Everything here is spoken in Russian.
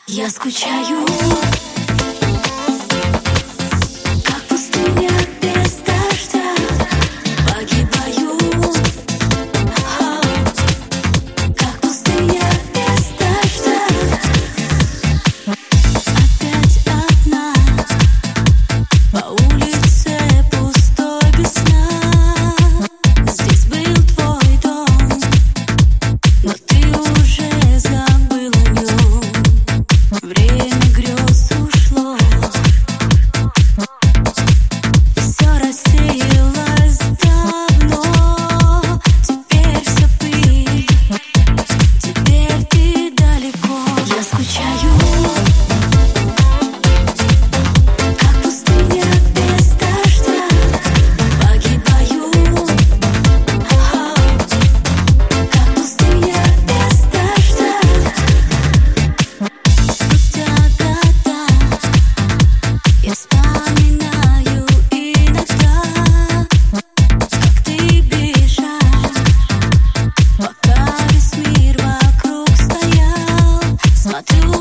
Я скучаю, как пустыня без дождя. Погибаю, как пустыня без дождя. Опять одна по улице пустой без сна. Здесь был твой дом, но ты уже забыл о нем. Время грез ушло, все рассеялось давно. Теперь все пыль, теперь ты далеко. Я скучаю, как пустыня без дождя. Погибаю, как пустыня без дождя. Спустя года я вспоминаю иногда, как ты бежал, пока весь мир вокруг стоял. Смотрю